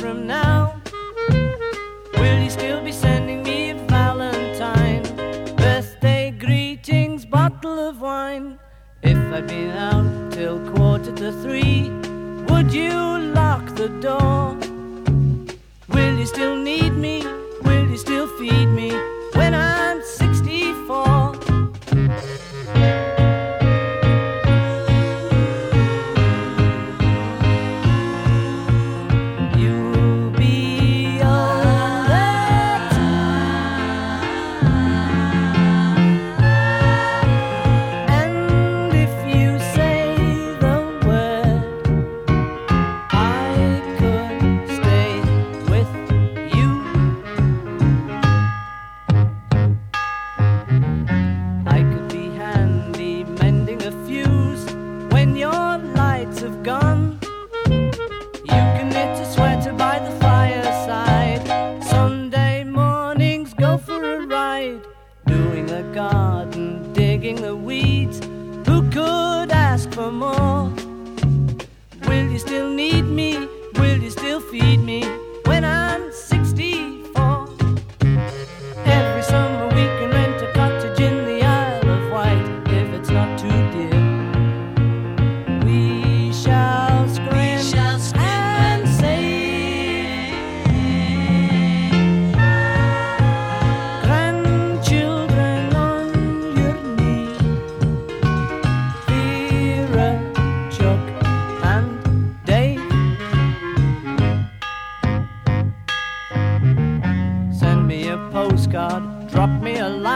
from now? Will you still be sending me a Valentine? Birthday greetings, bottle of wine. If I'd been out till 2:45, would you lock the door? Will you still need me? Will you still feed me when I'm 64? You'll be all that time. And if you say the word, I could stay with you. I could be handy mending a fuse when your lights have gone. You can knit a sweater by the fireside. Sunday mornings go for a ride, doing the garden, digging the weeds. Who could ask for more? Will you still need me? Will you still feed me when I'm 64? Every summer we can rent a cottage in the Isle of Wight if it's not too dear. We shall scream and say, grandchildren on your knee, Vera, Chuck and Dave. Send me a postcard, drop me a line.